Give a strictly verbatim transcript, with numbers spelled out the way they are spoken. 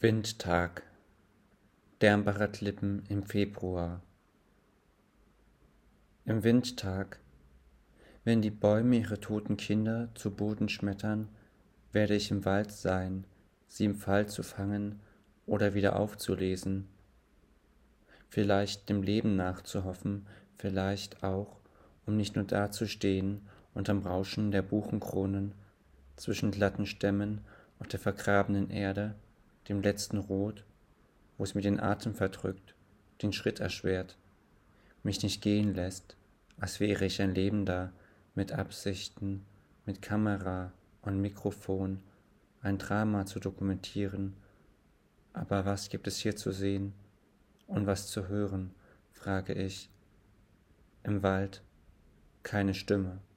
Windtag, Dernbacher Klippen im Februar. Im Windtag, wenn die Bäume ihre toten Kinder zu Boden schmettern, werde ich im Wald sein, sie im Fall zu fangen oder wieder aufzulesen. Vielleicht dem Leben nachzuhoffen, vielleicht auch, um nicht nur dazustehen unterm Rauschen der Buchenkronen, zwischen glatten Stämmen und der vergrabenen Erde, dem letzten Rot, wo es mir den Atem verdrückt, den Schritt erschwert, mich nicht gehen lässt, als wäre ich ein Lebender, mit Absichten, mit Kamera und Mikrofon, ein Drama zu dokumentieren. Aber was gibt es hier zu sehen und was zu hören, frage ich. Im Wald keine Stimme.